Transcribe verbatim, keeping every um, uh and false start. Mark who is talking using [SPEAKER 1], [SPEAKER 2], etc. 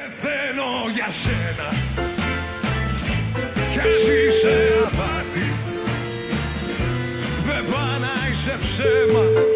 [SPEAKER 1] Πεθαίνω για σένα κι ας είσαι απάτη, δεν πάει να είσαι ψέμα.